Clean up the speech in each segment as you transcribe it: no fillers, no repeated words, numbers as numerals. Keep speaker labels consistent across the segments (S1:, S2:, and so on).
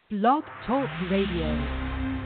S1: Blog Talk Radio.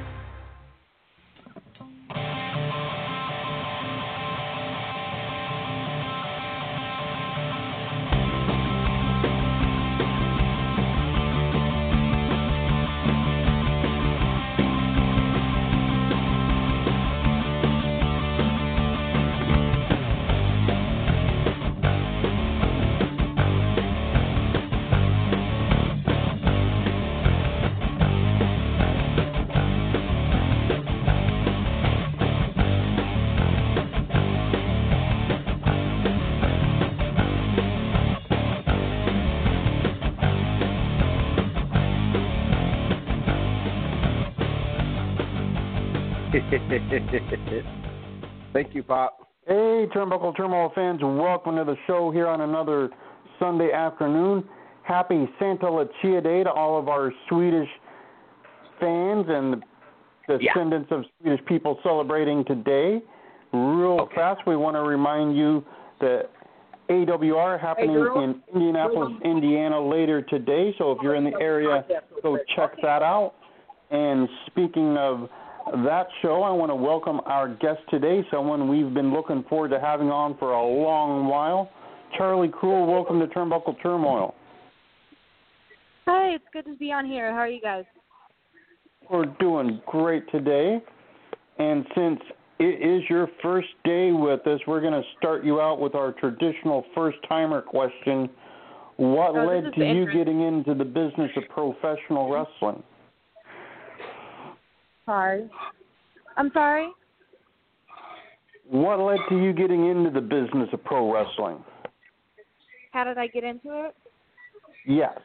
S2: Thank you, Pop.
S3: Hey, Turnbuckle Turmoil fans, welcome to the show here on another Sunday afternoon. Happy Santa Lucia Day to all of our Swedish fans and the descendants of Swedish people celebrating today. Real fast, we want to remind you that AWR happening in Indianapolis, Indiana later today. So if you're in the area, go check that out. And speaking of that show, I want to welcome our guest today, someone we've been looking forward to having on for a long while. Charlie Cruel, welcome to Turnbuckle Turmoil.
S4: Hi, it's good to be on here. How are you guys?
S3: We're doing great today. And since it is your first day with us, we're going to start you out with our traditional first-timer question. What led to you getting into the business of professional wrestling?
S4: Sorry. I'm sorry?
S3: What led to you getting into the business of pro wrestling?
S4: How did I get into it?
S3: Yes.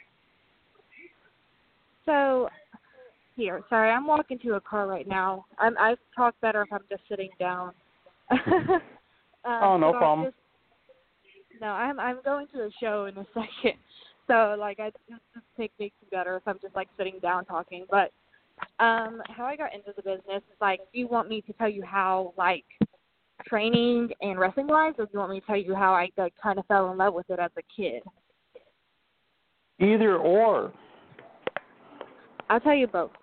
S4: So, sorry, I'm walking to a car right now. I talk better if I'm just sitting down.
S3: No problem.
S4: I'm going to a show in a second. So, I just makes me better if I'm just, sitting down talking. But how I got into the business is, do you want me to tell you how, training and wrestling-wise, or do you want me to tell you how I kind of fell in love with it as a kid?
S3: Either or.
S4: I'll tell you both.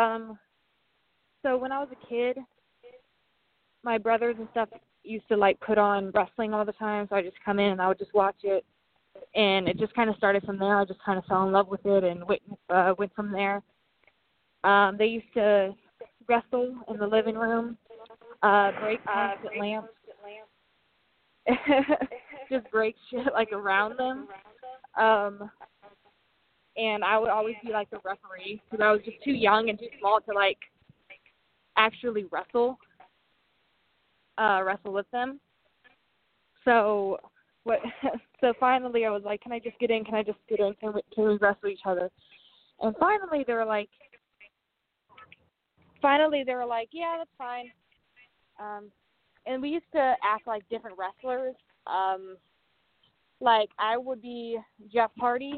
S4: So when I was a kid, my brothers and stuff used to, put on wrestling all the time, so I just come in and I would just watch it. And it just kind of started from there. I just kind of fell in love with it and went from there. They used to wrestle in the living room, break constant lamps, just break shit around them. And I would always be the referee because I was just too young and too small to actually wrestle with them. So so finally I was like, can I just get in? Can we wrestle each other? And finally they were like, yeah, that's fine. And we used to act like different wrestlers. I would be Jeff Hardy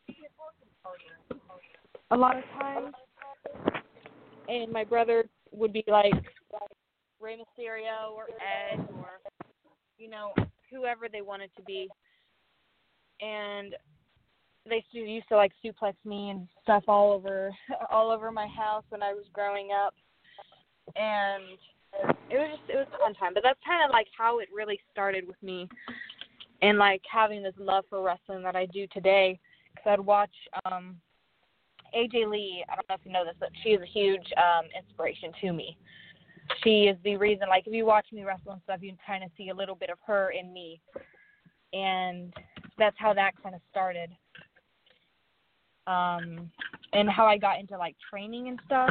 S4: a lot of times, and my brother would be Rey Mysterio or Edge or, whoever they wanted to be. And they used to suplex me and stuff all over my house when I was growing up, and it was a fun time. But that's kind of how it really started with me, and having this love for wrestling that I do today. Because I'd watch AJ Lee. I don't know if you know this, but she is a huge inspiration to me. She is the reason. If you watch me wrestle and stuff, you can kind of see a little bit of her in me, and that's how that kind of started. And how I got into training and stuff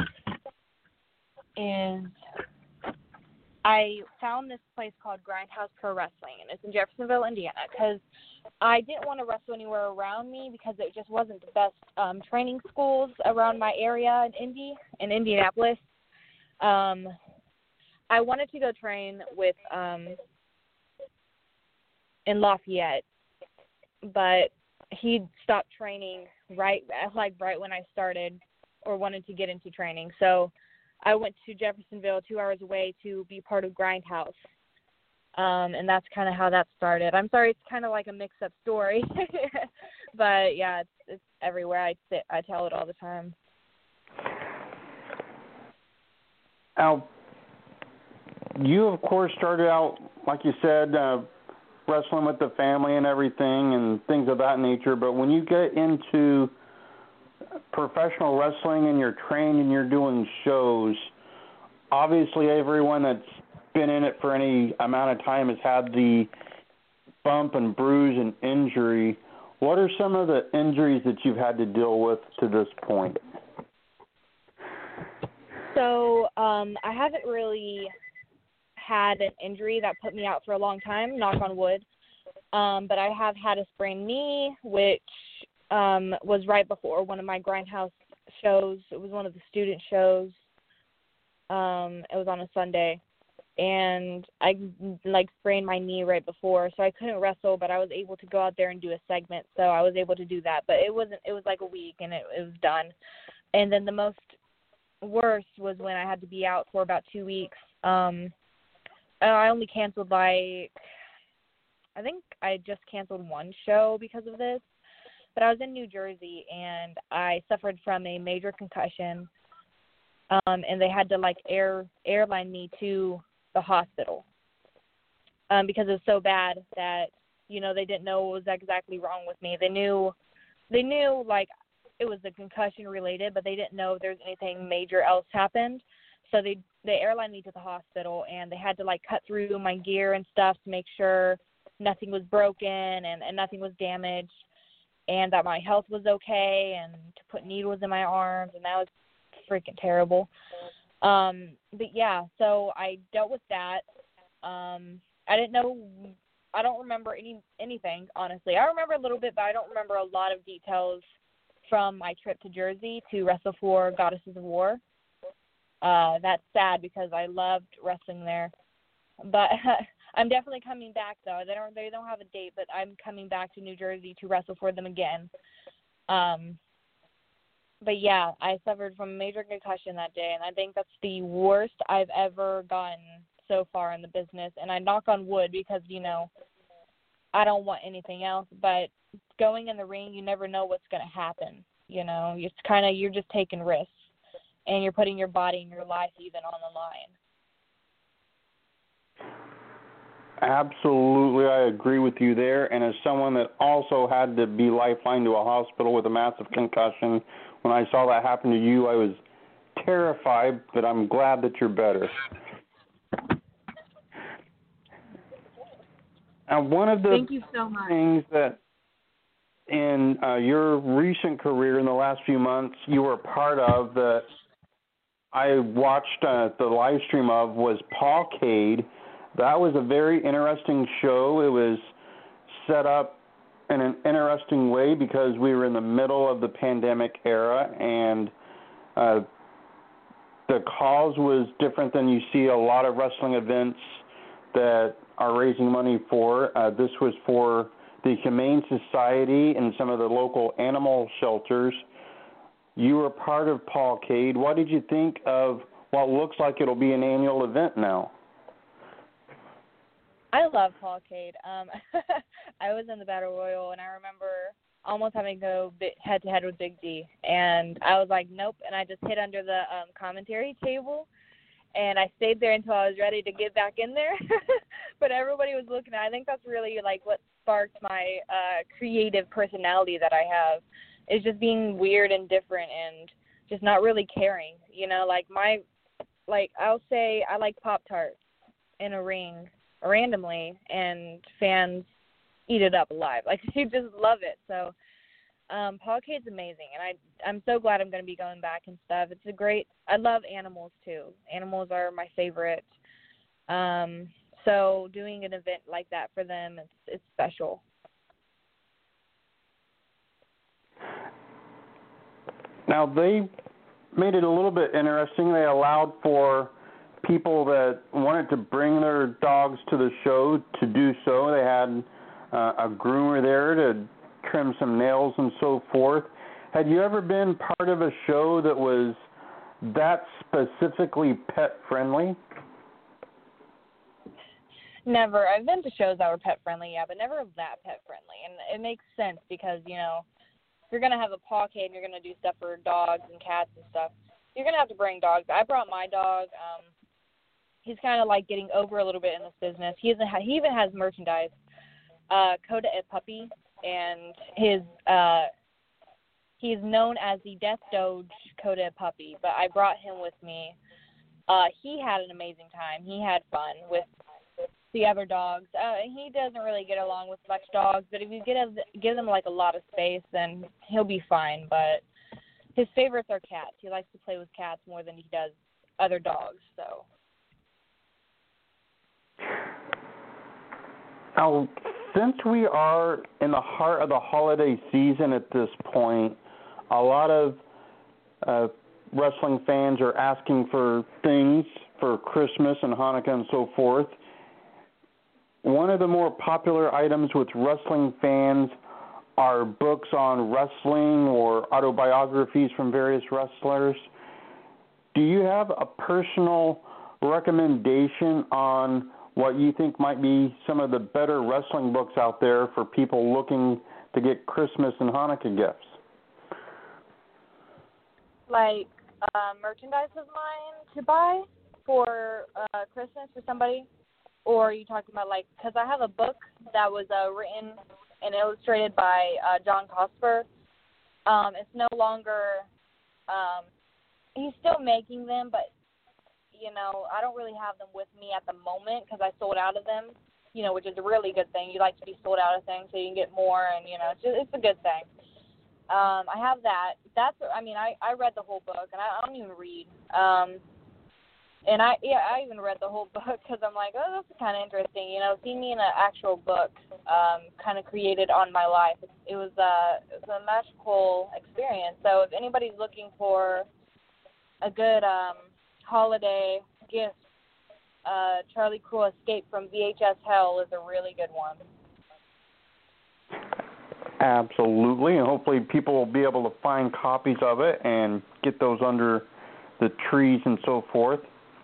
S4: is I found this place called Grindhouse Pro Wrestling, and it's in Jeffersonville, Indiana, because I didn't want to wrestle anywhere around me because it just wasn't the best training schools around my area in Indianapolis. I wanted to go train with in Lafayette, but he stopped training right when I started or wanted to get into training. So I went to Jeffersonville, 2 hours away, to be part of Grindhouse. And that's kind of how that started. I'm sorry, it's kind of like a mix-up story. But, yeah, it's everywhere. I tell it all the time.
S3: Now, you, of course, started out, like you said, wrestling with the family and everything and things of that nature, but when you get into professional wrestling and you're trained and you're doing shows, obviously everyone that's been in it for any amount of time has had the bump and bruise and injury. What are some of the injuries that you've had to deal with to this point?
S4: So I haven't really had an injury that put me out for a long time, knock on wood. But I have had a sprained knee, which was right before one of my Grindhouse shows. It was one of the student shows. It was on a Sunday. And I, sprained my knee right before, so I couldn't wrestle, but I was able to go out there and do a segment, so I was able to do that. But it was like a week, and it was done. And then the most worst was when I had to be out for about 2 weeks. I only canceled, I think I just canceled one show because of this. But I was in New Jersey, and I suffered from a major concussion, and they had to, airline me to the hospital because it was so bad that, they didn't know what was exactly wrong with me. They knew, it was a concussion related, but they didn't know if there was anything major else happened. So they airlined me to the hospital, and they had to, cut through my gear and stuff to make sure nothing was broken and nothing was damaged, and that my health was okay, and to put needles in my arms, and that was freaking terrible. But yeah, so I dealt with that. I don't remember anything, honestly. I remember a little bit, but I don't remember a lot of details from my trip to Jersey to wrestle for Goddesses of War. That's sad because I loved wrestling there. But I'm definitely coming back, though. They don't have a date, but I'm coming back to New Jersey to wrestle for them again. But yeah, I suffered from a major concussion that day, and I think that's the worst I've ever gotten so far in the business. And I knock on wood because, I don't want anything else. But going in the ring, you never know what's going to happen. You're just taking risks, and you're putting your body and your life even on the line.
S3: Absolutely, I agree with you there. And as someone that also had to be lifelined to a hospital with a massive concussion, when I saw that happen to you, I was terrified, but I'm glad that you're better. And one of the
S1: Thank you so much.
S3: things that in your recent career in the last few months you were part of that I watched the live stream of was Pawcade. That was a very interesting show. It was set up in an interesting way because we were in the middle of the pandemic era, and the cause was different than you see a lot of wrestling events that are raising money for. This was for the Humane Society and some of the local animal shelters. You were part of Pawcade. What did you think of what looks like it'll be an annual event now?
S4: I love Pawcade. I was in the Battle Royal, and I remember almost having to go head-to-head with Big D. And I was like, nope, and I just hid under the commentary table. And I stayed there until I was ready to get back in there. But everybody was looking. I think that's really, what sparked my creative personality that I have, is just being weird and different and just not really caring. I'll say I like Pop-Tarts in a ring randomly, and fans eat it up alive. They just love it. So Pawcade's amazing, and I'm so glad I'm going to be going back and stuff. I love animals too. Animals are my favorite. So doing an event like that for them, it's special.
S3: Now, they made it a little bit interesting. They allowed for people that wanted to bring their dogs to the show to do so. They had a groomer there to trim some nails and so forth. Had you ever been part of a show that was that specifically pet-friendly?
S4: Never. I've been to shows that were pet-friendly, yeah, but never that pet-friendly. And it makes sense because, if you're going to have a Pawcade and you're going to do stuff for dogs and cats and stuff, you're gonna have to bring dogs. I brought my dog. He's kind of like getting over a little bit in this business. He even has merchandise. Coda a puppy, and he's known as the Death Doge Coda a puppy. But I brought him with me. He had an amazing time. He had fun with the other dogs. He doesn't really get along with much dogs, but if you give him like a lot of space, then he'll be fine. But his favorites are cats. He likes to play with cats more than he does other dogs. So.
S3: Now, since we are in the heart of the holiday season at this point, a lot of wrestling fans are asking for things for Christmas and Hanukkah and so forth. One of the more popular items with wrestling fans are books on wrestling or autobiographies from various wrestlers. Do you have a personal recommendation on what you think might be some of the better wrestling books out there for people looking to get Christmas and Hanukkah gifts?
S4: Like merchandise of mine to buy for Christmas for somebody? Or are you talking about, like, because I have a book that was written and illustrated by John Cosper. It's no longer, he's still making them, but, you know, I don't really have them with me at the moment because I sold out of them, you know, which is a really good thing. You like to be sold out of things so you can get more, and, you know, it's a good thing. I have that. I read the whole book, and I don't even read. And I even read the whole book because I'm like, oh, that's kind of interesting. You know, seeing me in an actual book kind of created on my life. It was a magical experience. So if anybody's looking for a good holiday gift, Charlie Cruel Escape from VHS Hell is a really good one.
S3: Absolutely, and hopefully people will be able to find copies of it and get those under the trees and so forth.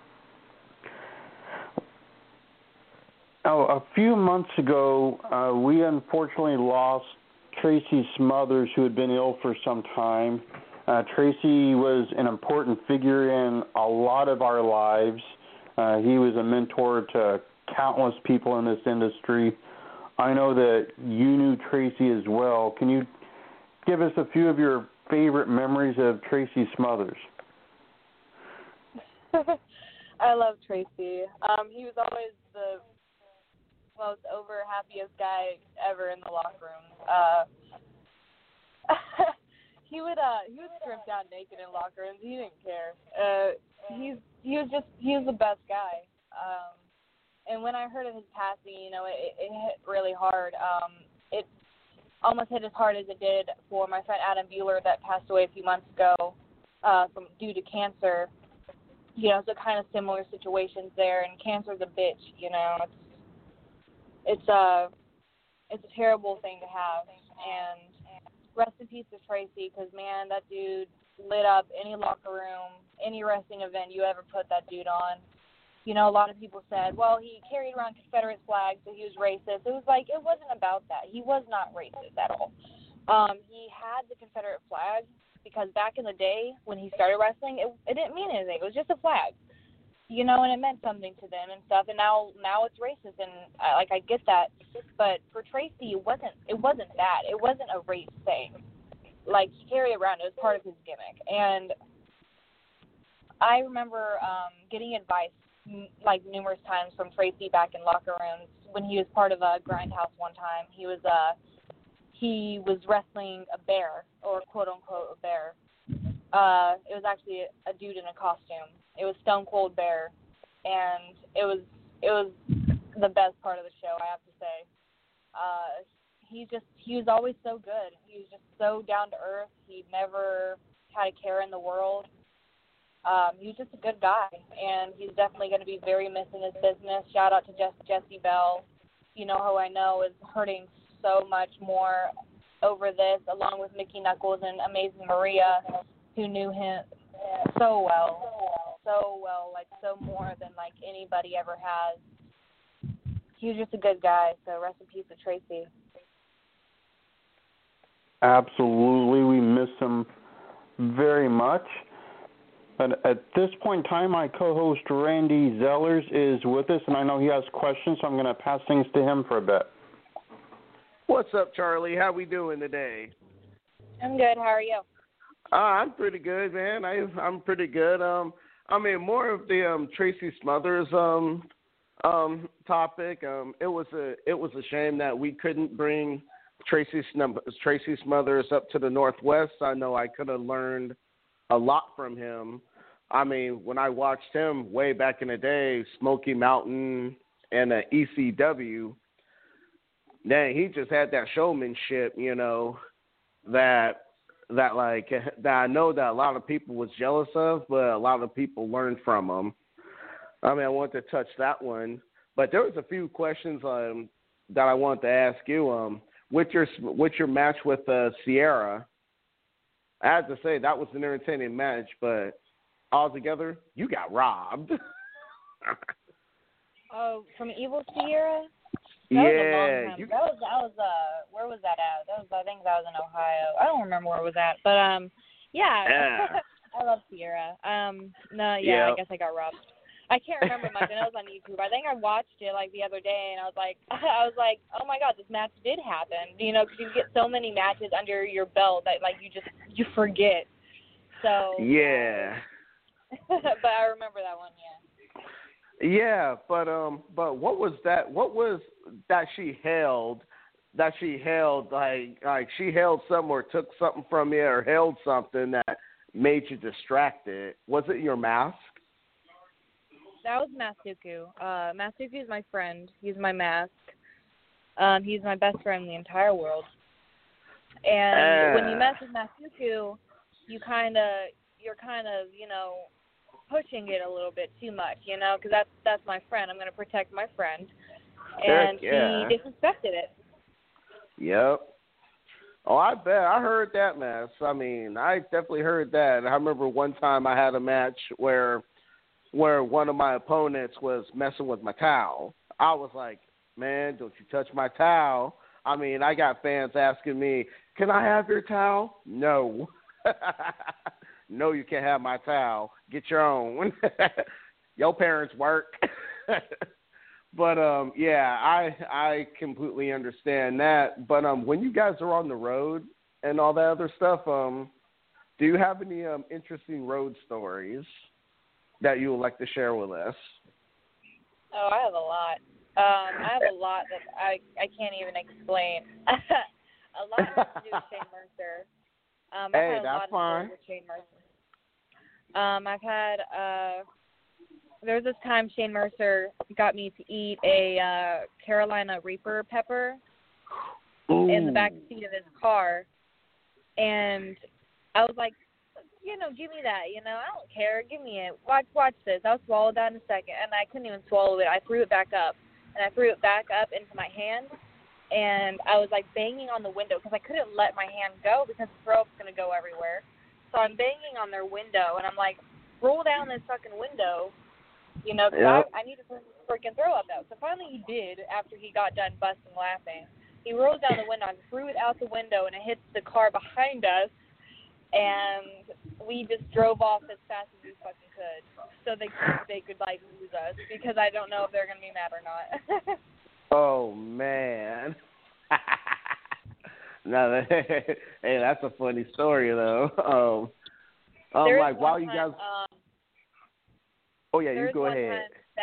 S3: Now, a few months ago, we unfortunately lost Tracy Smothers, who had been ill for some time. Tracy was an important figure in a lot of our lives. He was a mentor to countless people in this industry. I know that you knew Tracy as well. Can you give us a few of your favorite memories of Tracy Smothers?
S4: I love Tracy. He was always the most over happiest guy ever in the locker room. He would strip down naked in locker rooms. He didn't care. He was the best guy. And when I heard of his passing, you know, it hit really hard. It almost hit as hard as it did for my friend Adam Bueller that passed away a few months ago due to cancer. You know, so kind of similar situations there. And cancer's a bitch, you know. It's a terrible thing to have. And rest in peace to Tracy, because, man, that dude lit up any locker room, any wrestling event you ever put that dude on. You know, a lot of people said, well, he carried around Confederate flags, so he was racist. It was like, it wasn't about that. He was not racist at all. He had the Confederate flag because back in the day when he started wrestling, it didn't mean anything. It was just a flag, you know, and it meant something to them and stuff. And now it's racist, and I get that. But for Tracy, it wasn't that. It wasn't a race thing. Like, he carried it around. It was part of his gimmick. And I remember getting advice like numerous times from Tracy back in locker rooms when he was part of a grindhouse one time. He was wrestling a bear, or quote unquote a bear. It was actually a dude in a costume. It was Stone Cold Bear, and it was the best part of the show, I have to say. He was always so good. He was just so down to earth. He never had a care in the world. He was just a good guy, and he's definitely going to be very missed in his business. Shout out to Jesse Bell, you know, who I know is hurting so much more over this, along with Mickey Knuckles and Amazing Maria, who knew him so well, like so more than like anybody ever has. He was just a good guy, so rest in peace to Tracy.
S3: Absolutely, we miss him very much. And at this point in time, my co-host Randy Zellers is with us, and I know he has questions, so I'm going to pass things to him for a bit.
S2: What's up, Charlie? How we doing today?
S4: I'm good. How are you?
S2: I'm pretty good, man. I'm pretty good. More of the Tracy Smothers topic. It was a shame that we couldn't bring Tracy Smothers up to the Northwest. I know I could have learned a lot from him. I mean, when I watched him way back in the day, Smoky Mountain and ECW, man, he just had that showmanship, you know, that I know that a lot of people was jealous of, but a lot of people learned from him. I mean, I wanted to touch that one, but there was a few questions that I wanted to ask you. With your match with Sierra, I have to say that was an entertaining match, but altogether, you got robbed.
S4: Oh, from Evil Sierra?
S2: Yeah.
S4: Was a long time. That was where was that at? I think that was in Ohio. I don't remember where it was at, but yeah. I love Sierra. I guess I got robbed. I can't remember much. I know it was on YouTube. I think I watched it like the other day, and I was like, oh my God, this match did happen. You know, because you get so many matches under your belt that like you forget. So
S2: yeah.
S4: But I remember that one. Yeah.
S2: Yeah, but what was that? What was that she held? That she held like she held something or took something from you or held something that made you distracted. Was it your mask?
S4: That was Masuku. Masuku is my friend. He's my mask. He's my best friend in the entire world. And when you mess with Masuku, you're kind of, you know, pushing it a little bit too much, you know, because that's my friend. I'm going to protect my friend. And he disrespected it. Yep.
S2: Oh, I bet. I heard that match. I mean, I definitely heard that. I remember one time I had a match where one of my opponents was messing with my towel. I was like, man, don't you touch my towel. I mean, I got fans asking me, can I have your towel? No. No, you can't have my towel. Get your own. Your parents work. But, I completely understand that. But when you guys are on the road and all that other stuff, do you have any interesting road stories that you would like to share with us?
S4: Oh, I have a lot. I have a lot that I can't even explain. A lot has to do with Shane Mercer.
S2: Hey, that's fine.
S4: With Shane Mercer. I've had there was this time Shane Mercer got me to eat a Carolina Reaper pepper in the back seat of his car, and I was like, you know, give me that. You know, I don't care. Give me it. Watch this. I'll swallow that in a second. And I couldn't even swallow it. I threw it back up. And I threw it back up into my hand. And I was, like, banging on the window because I couldn't let my hand go because the throw up's going to go everywhere. So I'm banging on their window. And I'm like, roll down this fucking window, you know, because I need to freaking throw up out. So finally he did after he got done busting laughing. He rolls down the window and threw it out the window, and it hits the car behind us. And we just drove off as fast as we fucking could, so they could like lose us because I don't know if they're gonna be mad or not.
S2: Oh man, no, hey, that's a funny story though. Like while you guys, you go ahead.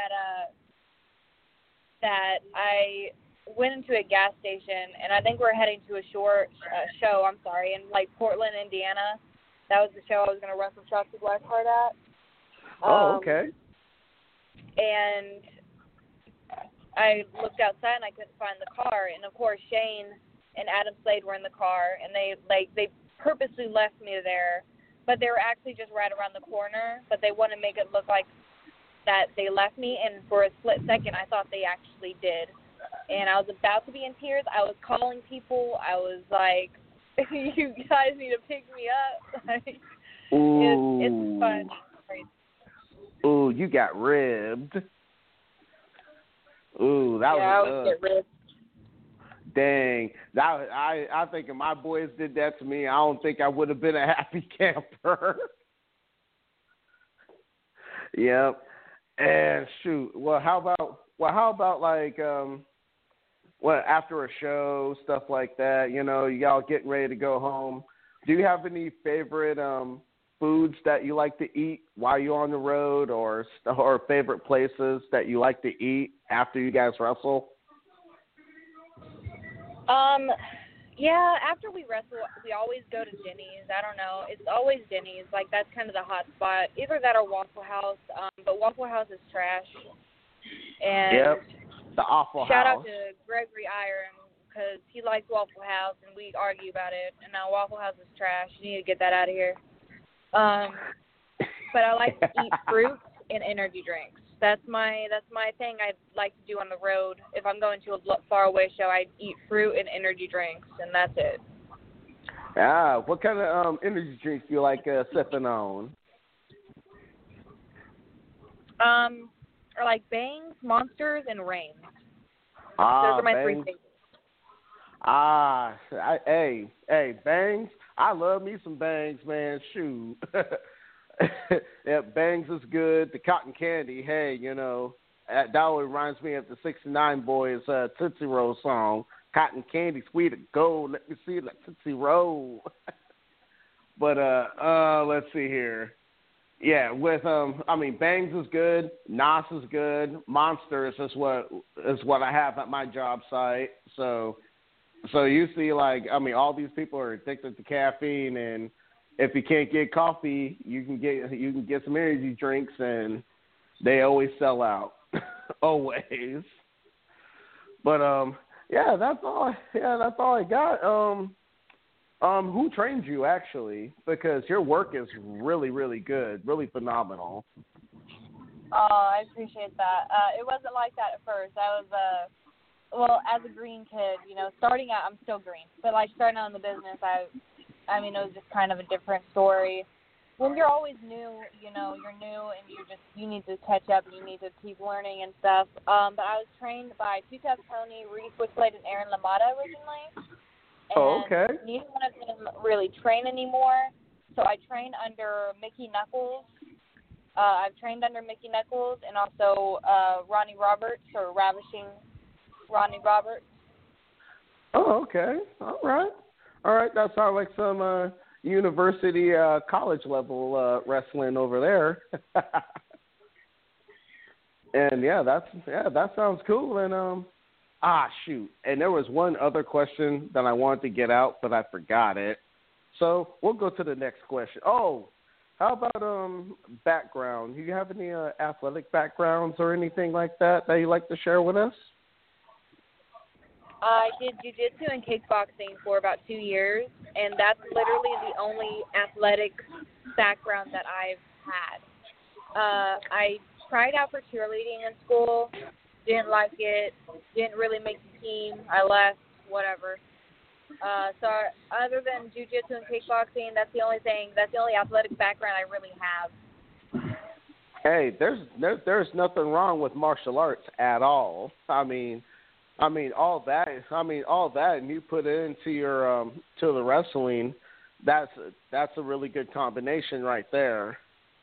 S4: That I went into a gas station, and I think we're heading to a show, in like Portland, Indiana. That was the show I was going to wrestle Shotzi Blackheart at.
S2: Oh, okay.
S4: And I looked outside, and I couldn't find the car. And, of course, Shane and Adam Slade were in the car, and they purposely left me there. But they were actually just right around the corner, but they want to make it look like that they left me. And for a split second, I thought they actually did. And I was about to be in tears. I was calling people. I was like, you guys need to pick me up. Like, it's fun.
S2: Ooh, you got ribbed. Ooh, that was
S4: I would get ribbed.
S2: Dang. I think if my boys did that to me, I don't think I would have been a happy camper. Yep. And shoot, how about like after a show, stuff like that, y'all getting ready to go home. Do you have any favorite foods that you like to eat while you're on the road, or favorite places that you like to eat after you guys wrestle?
S4: Yeah, after we wrestle, we always go to Denny's. I don't know. It's always Denny's. Like, that's kind of the hot spot. Either that or Waffle House. But Waffle House is trash. And
S2: yep, the awful
S4: shout
S2: house.
S4: out to Gregory Iron, because he likes Waffle House, and we argue about it. And now Waffle House is trash. You need to get that out of here. But I like to eat fruit and energy drinks. That's my thing I like to do on the road. If I'm going to a faraway show, I eat fruit and energy drinks, and that's it.
S2: Ah, what kind of energy drinks do you like sipping on?
S4: Or like Bangs, Monsters, and Reign. Those are my three favorites. Hey, Bangs. I love me some Bangs, man. Shoot. Yeah, Bangs is good. The cotton candy, hey, that always reminds me of the 69 Boys Tootsie Roll song. Cotton candy, sweet as gold. Let me see, like Tootsie Roll. But let's see here. Yeah, with Bangs is good. Nos is good. Monsters is what I have at my job site. So you see, all these people are addicted to caffeine, and if you can't get coffee, you can get some energy drinks, and they always sell out. Always. But that's all I got. Who trains you actually? Because your work is really, really good, really phenomenal. Oh, I appreciate that. It wasn't like that at first. I was as a green kid, starting out, I'm still green, but starting out in the business, it was just kind of a different story. When you're always new, you're new and you need to catch up and you need to keep learning and stuff. But I was trained by Two Tough Tony, Rudy Switchblade, and Aaron LaMotta originally. And
S2: okay.
S4: neither one of them really train anymore. So I train under Mickey Knuckles. I've trained under Mickey Knuckles and also Ronnie Roberts, or Ravishing Ronnie Roberts.
S2: Oh, okay. All right. That sounds like some university, college level wrestling over there. And that sounds cool. And shoot. And there was one other question that I wanted to get out, but I forgot it. So we'll go to the next question. Oh, how about background? Do you have any athletic backgrounds or anything like that you'd like to share with us?
S4: I did jiu-jitsu and kickboxing for about 2 years, and that's literally the only athletic background that I've had. I tried out for cheerleading in school, didn't like it, didn't really make the team. I left, whatever. So other than jiu-jitsu and kickboxing, that's the only athletic background I really have.
S2: Hey, there's nothing wrong with martial arts at all. I mean all that, and you put it into your to the wrestling. That's a really good combination right there.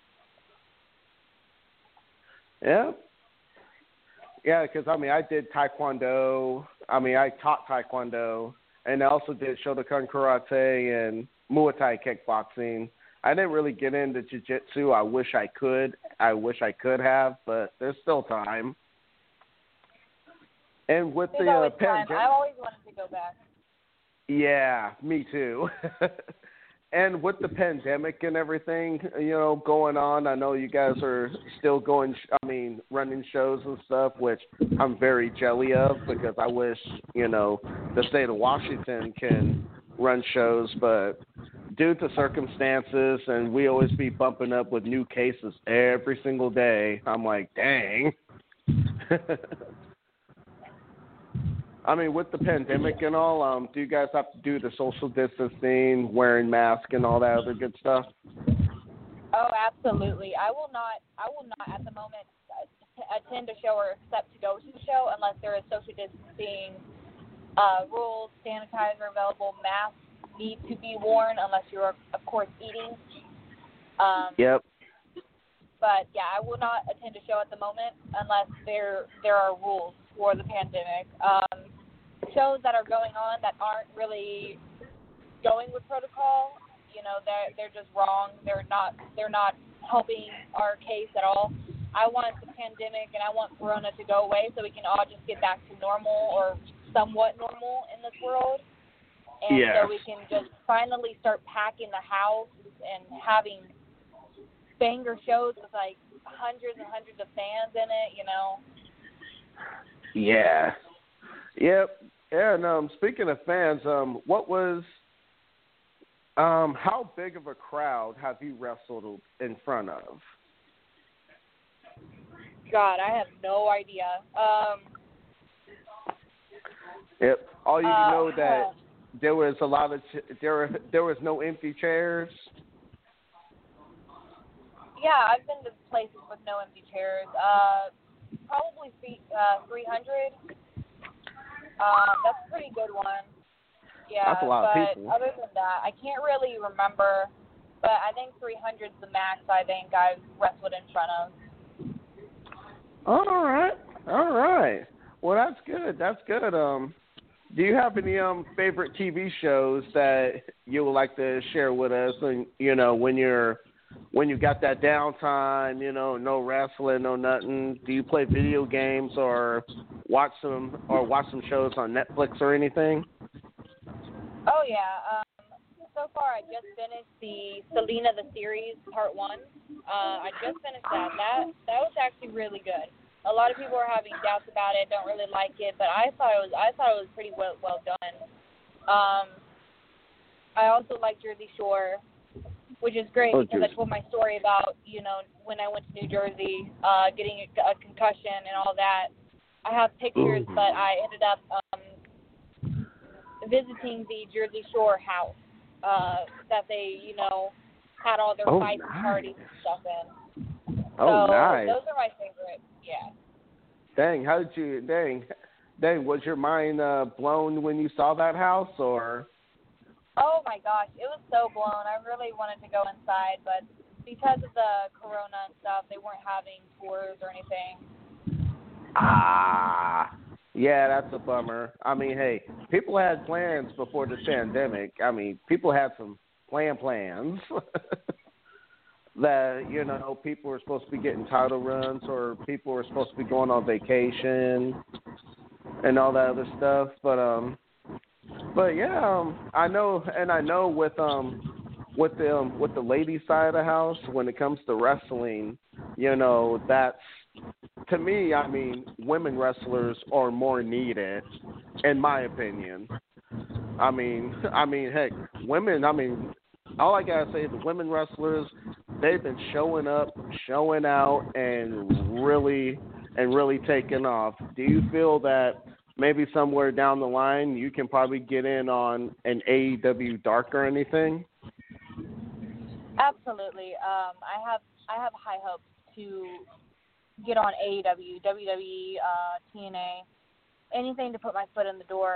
S2: Yeah. Yeah, because I did Taekwondo. I taught Taekwondo, and I also did Shotokan Karate and Muay Thai kickboxing. I didn't really get into jiu-jitsu. I wish I could have, but there's still time. And with the pandemic,
S4: I always wanted to go back.
S2: Yeah, me too. And with the pandemic and everything, going on, I know you guys are still running shows and stuff, which I'm very jelly of, because I wish, the state of Washington can run shows, but due to circumstances, and we always be bumping up with new cases every single day, I'm like, dang. With the pandemic and all, do you guys have to do the social distancing, wearing masks, and all that other good stuff?
S4: Oh, absolutely. I will not at the moment attend a show or accept to go to the show unless there is social distancing rules, sanitizer available, masks need to be worn unless you're, of course, eating.
S2: Yep.
S4: But yeah, I will not attend a show at the moment unless there are rules for the pandemic. Shows that are going on that aren't really going with protocol, they're just wrong. They're not helping our case at all. I want the pandemic and I want Corona to go away so we can all just get back to normal or somewhat normal in this world. And so we can just finally start packing the house and having banger shows with like hundreds and hundreds of fans in it,
S2: Yeah. Yep. And speaking of fans, what was how big of a crowd have you wrestled in front of?
S4: God, I have no idea.
S2: Yep. All you know that there was a lot of there was no empty chairs.
S4: Yeah, I've been to places with no empty chairs. Probably 300. That's a pretty good one. Yeah,
S2: that's a lot of people.
S4: Other than that, I can't really remember. But I think 300 is the max I think I've wrestled in front of.
S2: All right. Well, that's good. Do you have any favorite TV shows that you would like to share with us? And when you got that downtime, no wrestling, no nothing. Do you play video games or watch some shows on Netflix or anything?
S4: Oh yeah. So far, I just finished the Selena the series part 1. I just finished that. That was actually really good. A lot of people are having doubts about it, don't really like it, but I thought it was pretty well done. I also like Jersey Shore, which is great because I told my story about when I went to New Jersey, getting a concussion and all that. I have pictures, but I ended up visiting the Jersey Shore house that they had all their fights and parties and stuff in.
S2: Oh,
S4: so
S2: nice.
S4: Those are my favorites. Yeah.
S2: Dang, was your mind blown when you saw that house, or?
S4: Oh my gosh, it was so blown. I really wanted to go inside, but because of the corona and stuff, they weren't having tours or anything.
S2: Yeah, that's a bummer. I mean, hey, people had plans before the pandemic. I mean, people had some plans. That, people were supposed to be getting title runs or people were supposed to be going on vacation and all that other stuff. But yeah, I know with the ladies side of the house, when it comes to wrestling, that's, to me, I mean, women wrestlers are more needed, in my opinion. I mean, heck, women, all I gotta say is the women wrestlers, they've been showing up, showing out, and really taking off. Do you feel that maybe somewhere down the line you can probably get in on an AEW Dark or anything?
S4: Absolutely. I have high hopes to get on AEW, WWE, TNA, anything to put my foot in the door.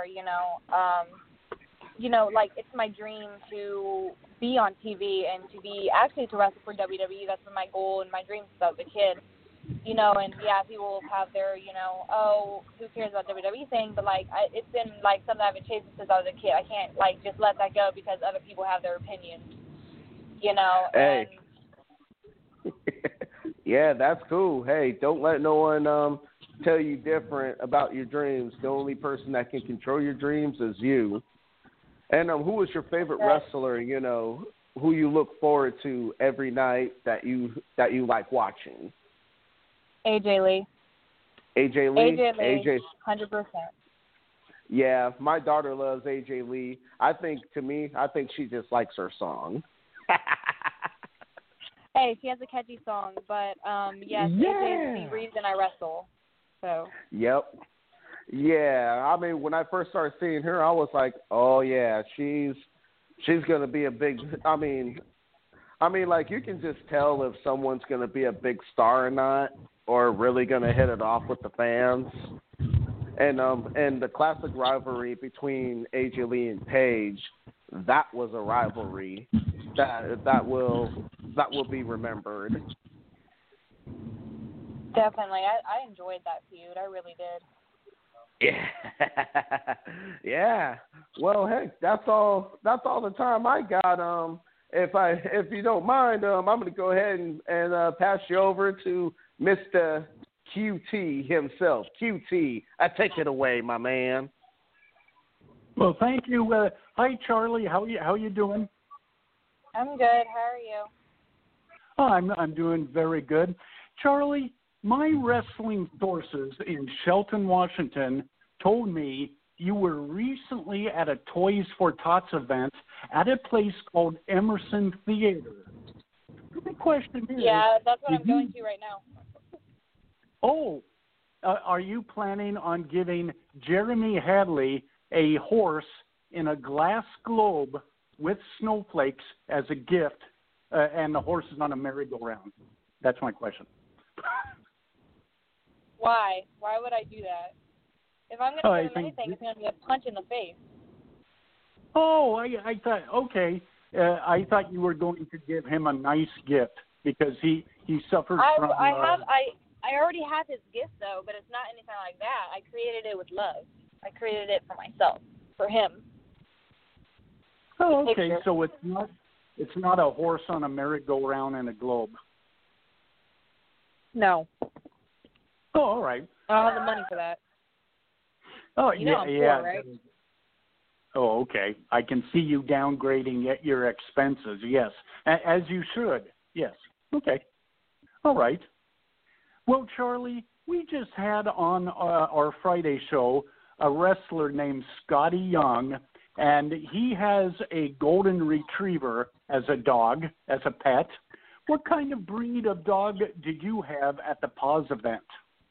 S4: Like it's my dream to be on TV and to wrestle for WWE. That's been my goal and my dream since I was a kid. And yeah, people have their, oh, who cares about WWE thing, but it's been something I've been chasing since I was a kid. I can't just let that go because other people have their opinions,
S2: Hey.
S4: And
S2: yeah, that's cool. Hey, don't let no one tell you different about your dreams. The only person that can control your dreams is you. And who is your favorite wrestler, who you look forward to every night that you like watching?
S4: AJ Lee.
S2: AJ Lee?
S4: AJ Lee, 100%.
S2: Yeah, my daughter loves AJ Lee. I think she just likes her song.
S4: Hey, she has a catchy song, but yes, AJ is the reason I wrestle. So.
S2: Yep. Yeah, when I first started seeing her, I was like, oh yeah, she's gonna be a big. You can just tell if someone's gonna be a big star or not, or really gonna hit it off with the fans. And the classic rivalry between AJ Lee and Paige, that was a rivalry that will be remembered.
S4: Definitely. I enjoyed that feud. I really did.
S2: Yeah. Yeah. Well, hey, that's all the time I got. If you don't mind, I'm going to go ahead and pass you over to Mr. QT himself. QT, I take it away, my man.
S5: Well, thank you. Hi, Charlie. How you doing?
S4: I'm good. How are you?
S5: Oh, I'm doing very good. Charlie, my wrestling sources in Shelton, Washington, told me you were recently at a Toys for Tots event at a place called Emerson Theater. The question is...
S4: Yeah, that's what I'm going to right now.
S5: Oh, are you planning on giving Jeremy Hadley a horse in a glass globe with snowflakes as a gift, and the horse is on a merry-go-round? That's my question.
S4: Why? Why would I do that? If I'm going to give him anything, it's going to be a punch in the face.
S5: Oh, I thought, okay. I thought you were going to give him a nice gift because he suffered from...
S4: I already have his gift, though, but it's not anything like that. I created it with love. I created it for myself, for him.
S5: Oh, okay. So it's not a horse on a merry-go-round and a globe.
S4: No.
S5: Oh, all right.
S4: I don't have the money for that.
S5: Oh,
S4: you know I'm poor, right?
S5: Oh, okay. I can see you downgrading your expenses. Yes, as you should. Yes. Okay. All right. Well, Charlie, we just had on our Friday show a wrestler named Scotty Young, and he has a golden retriever as a dog, as a pet. What kind of breed of dog did you have at the Paws event?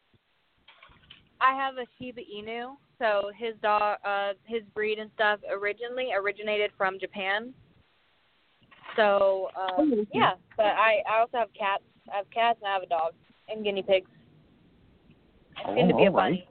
S4: I have a Shiba Inu, so his dog, his breed and stuff originated from Japan. So, yeah, but I also have cats. I have cats and I have a dog and guinea pigs. It's going to be a bunny.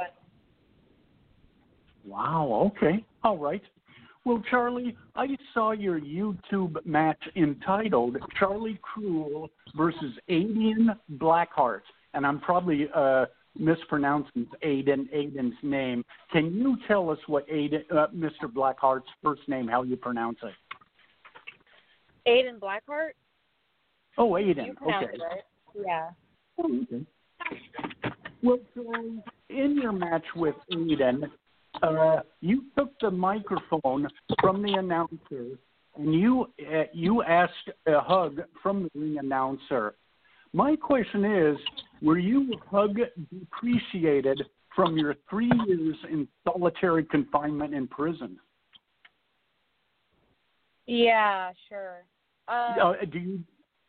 S5: Wow, okay. All right. Well, Charlie, I saw your YouTube match entitled Charlie Cruel versus Aiden Blackheart, and I'm probably mispronouncing Aiden's name. Can you tell us what Mr. Blackheart's first name, how you pronounce it?
S4: Aiden Blackheart?
S5: Oh, Aiden.
S4: You pronounce it right. Yeah.
S5: Oh, okay. Well, Charlie, in your match with Aiden, you took the microphone from the announcer and you asked a hug from the ring announcer. My question is, were you hug depreciated from your 3 years in solitary confinement in prison?
S4: Yeah, sure.
S5: Do you?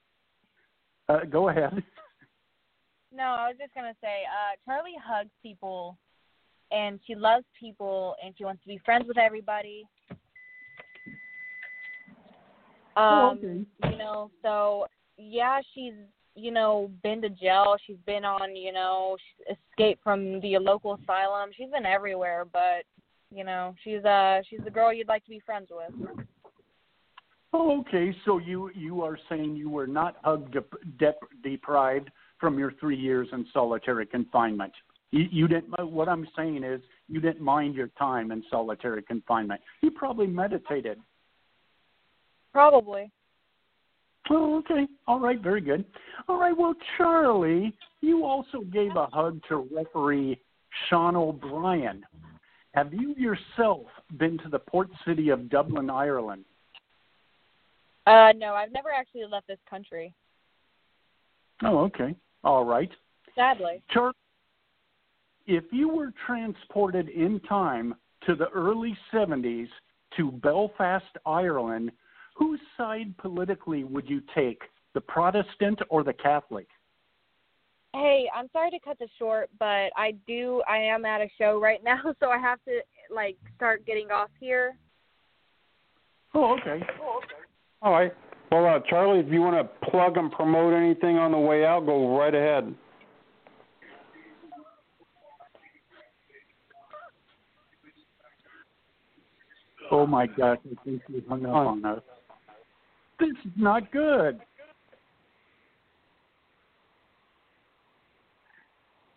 S5: Go ahead.
S4: No, I was just going to say, Charlie hugs people, and she loves people, and she wants to be friends with everybody.
S5: Okay.
S4: You know, so, yeah, she's, you know, been to jail. She's been on, you know, she's escaped from the local asylum. She's been everywhere, but, you know, she's the girl you'd like to be friends with.
S5: Oh, okay. So you are saying you were not hug deprived from your 3 years in solitary confinement. You didn't. What I'm saying is you didn't mind your time in solitary confinement. You probably meditated.
S4: Probably.
S5: Oh, okay. All right. Very good. All right. Well, Charlie, you also gave a hug to referee Sean O'Brien. Have you yourself been to the port city of Dublin, Ireland?
S4: No, I've never actually left this country.
S5: Oh, okay. All right.
S4: Sadly.
S5: Charlie, if you were transported in time to the early 70s to Belfast, Ireland, whose side politically would you take, the Protestant or the Catholic?
S4: Hey, I'm sorry to cut this short, but I am at a show right now, so I have to, start getting off here.
S5: Oh, okay.
S3: All right. Well, Charlie, if you want to plug and promote anything on the way out, go right ahead.
S5: Oh, my gosh, I think you hung up on us. This is not good.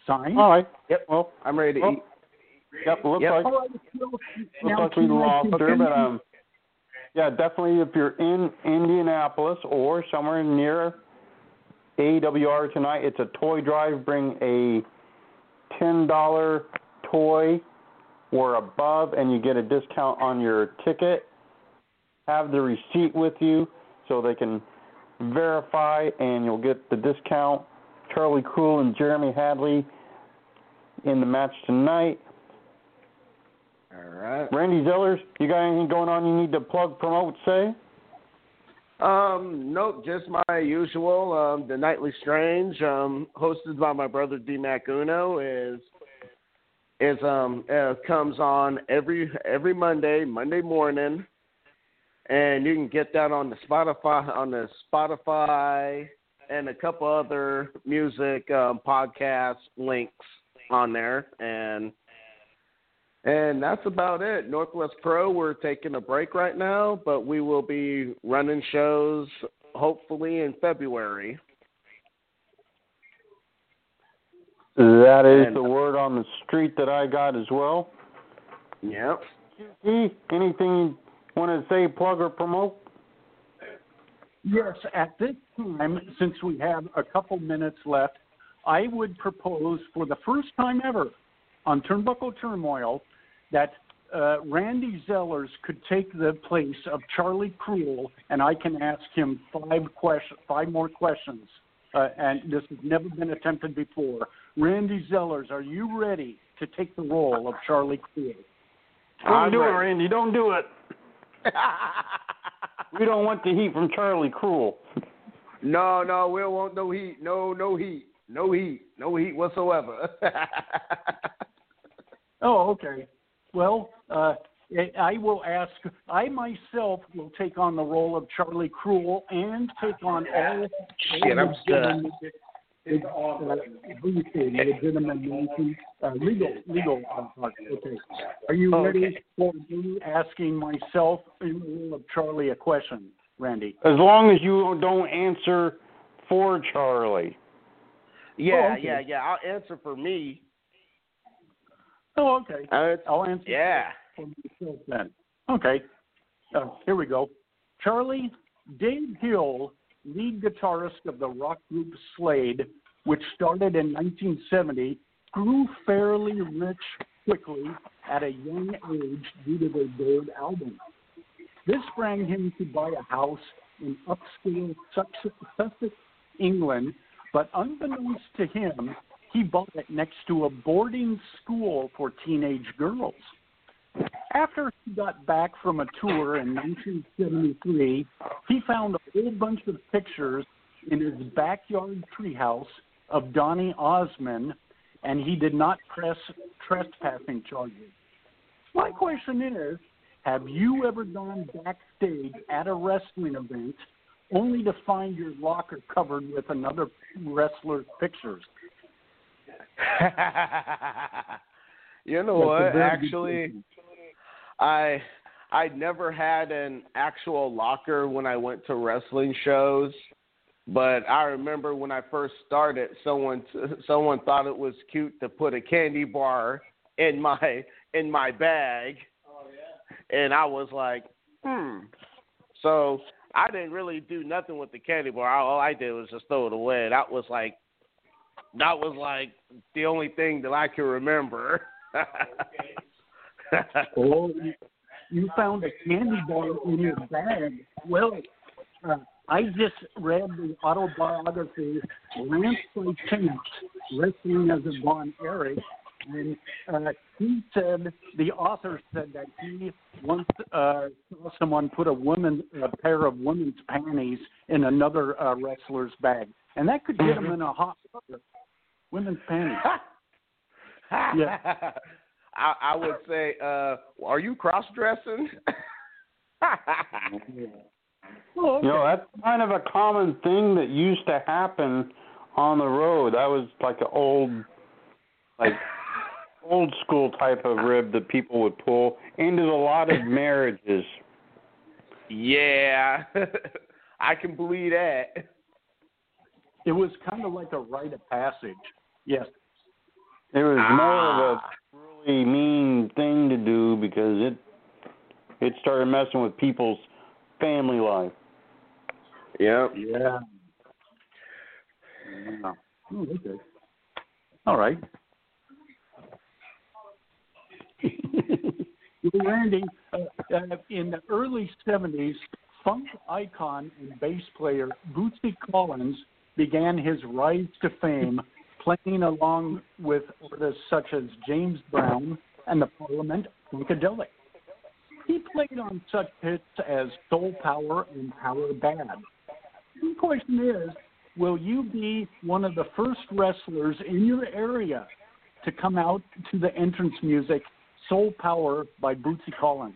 S5: Sign?
S3: All right.
S2: Yep.
S3: Well,
S2: I'm ready to eat.
S3: Yep. Looks
S2: Yep.
S3: like
S5: All right, well, now
S3: we lost her,
S5: can
S3: but yeah, definitely if you're in Indianapolis or somewhere near AWR tonight, it's a toy drive. Bring a $10 toy or above, and you get a discount on your ticket. Have the receipt with you so they can verify, and you'll get the discount. Charlie Cruel and Jeremy Hadley in the match tonight.
S2: All right.
S3: Randy Zellers, you got anything going on you need to plug, promote, say?
S2: Nope, just my usual. The Nightly Strange, hosted by my brother D Mac Uno, comes on every Monday morning, and you can get that on the Spotify and a couple other music podcast links on there, and that's about it. Northwest Pro, we're taking a break right now, but we will be running shows hopefully in February.
S3: That is the word on the street that I got as well.
S2: Yep.
S3: Anything you want to say, plug or promote?
S5: Yes, at this time, since we have a couple minutes left, I would propose for the first time ever on Turnbuckle Turmoil that Randy Zellers could take the place of Charlie Cruel, and I can ask him five more questions. And this has never been attempted before. Randy Zellers, are you ready to take the role of Charlie Cruel?
S3: Don't do it, Randy. Don't do it. We don't want the heat from Charlie Cruel.
S2: No, we don't want no heat. No heat. No heat whatsoever.
S5: Oh, okay. Well, I will ask. I myself will take on the role of Charlie Cruel and take on all.
S2: Shit, I'm stuck.
S5: Legal. Okay. Are you ready for me asking myself in the role of Charlie a question, Randy?
S3: As long as you don't answer for Charlie.
S2: Yeah,
S5: okay.
S2: yeah. I'll answer for me.
S5: Oh, okay. I'll answer for myself then. Okay. Here we go. Charlie, Dave Hill, lead guitarist of the rock group Slade, which started in 1970, grew fairly rich quickly at a young age due to their gold album. This sprang him to buy a house in upscale Sussex, England, but unbeknownst to him, he bought it next to a boarding school for teenage girls. After he got back from a tour in 1973, he found a whole bunch of pictures in his backyard treehouse of Donny Osmond, and he did not press trespassing charges. My question is, have you ever gone backstage at a wrestling event only to find your locker covered with another wrestler's pictures?
S2: You know what? Actually, I never had an actual locker when I went to wrestling shows, but I remember when I first started, someone thought it was cute to put a candy bar in my bag. Oh, yeah. And I was like, So I didn't really do nothing with the candy bar. All I did was just throw it away. That was like the only thing that I can remember.
S5: Oh, you found a candy bar in your bag. Well, I just read the autobiography Lance by Chance, Wrestling as a Von Erich, and the author said that he once saw someone put a pair of women's panties in another wrestler's bag, and that could get him in a hot water. Women's panties. Yeah.
S2: I would say, are you cross-dressing?
S5: Oh, okay.
S3: You know, that's kind of a common thing that used to happen on the road. That was like an old school type of rib that people would pull into a lot of marriages.
S2: Yeah, I can believe that.
S5: It was kind of like a rite of passage. Yes.
S3: It was more of a really mean thing to do because it started messing with people's family life.
S2: Yep.
S5: Yeah. Oh, okay. All right. Well, Randy, in the early 70s, funk icon and bass player Bootsy Collins began his rise to fame playing along with artists such as James Brown and the Parliament Funkadelic. He played on such hits as Soul Power and Power Bad. The question is, will you be one of the first wrestlers in your area to come out to the entrance music Soul Power by Bootsy Collins?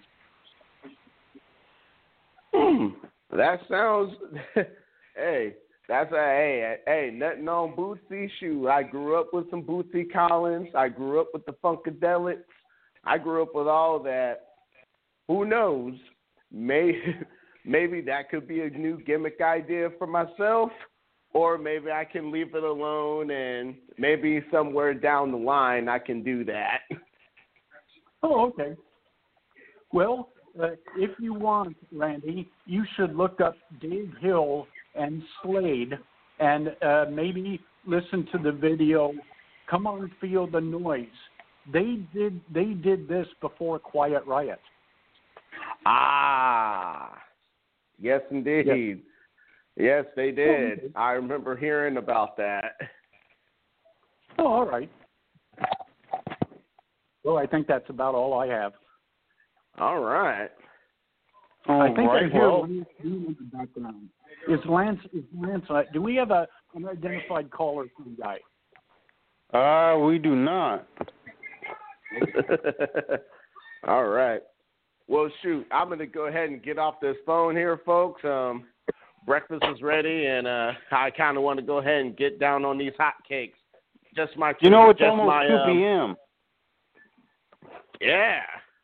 S2: That sounds. Hey, that's nothing on Bootsy. Shoot, I grew up with some Bootsy Collins. I grew up with the Funkadelics. I grew up with all that. Who knows? Maybe that could be a new gimmick idea for myself, or maybe I can leave it alone and maybe somewhere down the line I can do that.
S5: Oh, okay. Well, if you want, Randy, you should look up Dave Hill and Slade and maybe listen to the video, Come On Feel the Noise. They did this before Quiet Riot.
S2: Ah, yes, indeed. Yes, yes they did. I remember hearing about that.
S5: Oh, all right. Well, I think that's about all I have.
S2: All right.
S5: I think I hear Lance in the background. Is Lance? Do we have an unidentified caller from the guy?
S3: We do not.
S2: All right. Well, shoot, I'm going to go ahead and get off this phone here, folks. Breakfast is ready, and I kind of want to go ahead and get down on these hot cakes. It's
S3: almost 2 p.m.
S2: Yeah.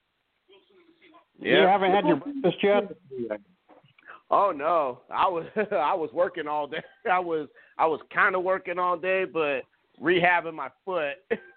S3: You haven't had your breakfast yet?
S2: Oh no, I was working all day. I was kind of working all day, but rehabbing my foot.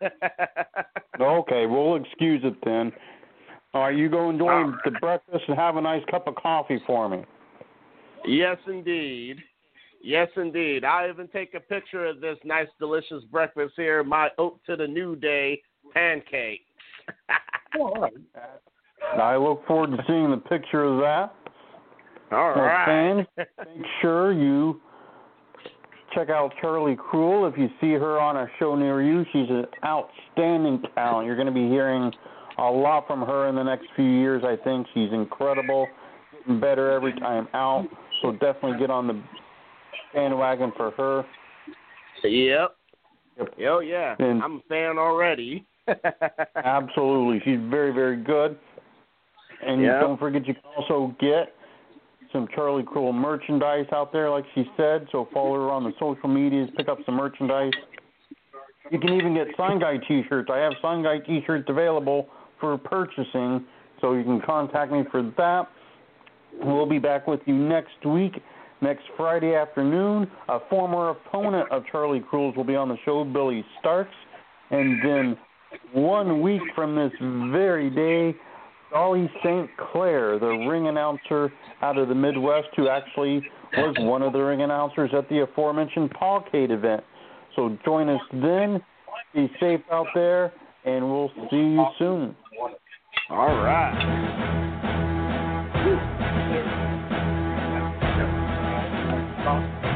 S3: Okay, we'll excuse it then. All right, you go enjoy the breakfast and have a nice cup of coffee for me.
S2: Yes, indeed. Yes, indeed. I'll even take a picture of this nice, delicious breakfast here, my oat to the new day pancakes.
S5: All right.
S3: I look forward to seeing the picture of that.
S2: All right.
S3: Fans, make sure you check out Charlie Kruel. If you see her on a show near you, she's an outstanding talent. You're going to be hearing a lot from her in the next few years, I think. She's incredible, getting better every time out. So definitely get on the bandwagon for her.
S2: Yep. Oh, yeah.
S3: And
S2: I'm a fan already.
S3: Absolutely. She's very, very good. And don't forget, you can also get some Charlie Kruel merchandise out there, like she said. So follow her on the social medias, pick up some merchandise. You can even get Sign Guy T-shirts. I have Sign Guy T-shirts available for purchasing, so you can contact me for that. We'll be back with you next week, next Friday afternoon. A former opponent of Charlie Kruel's will be on the show, Billy Starks. And then 1 week from this very day, Dolly St. Clair, the ring announcer out of the Midwest, who actually was one of the ring announcers at the aforementioned Pawcade event. So join us then. Be safe out there, and we'll see you soon.
S2: All right.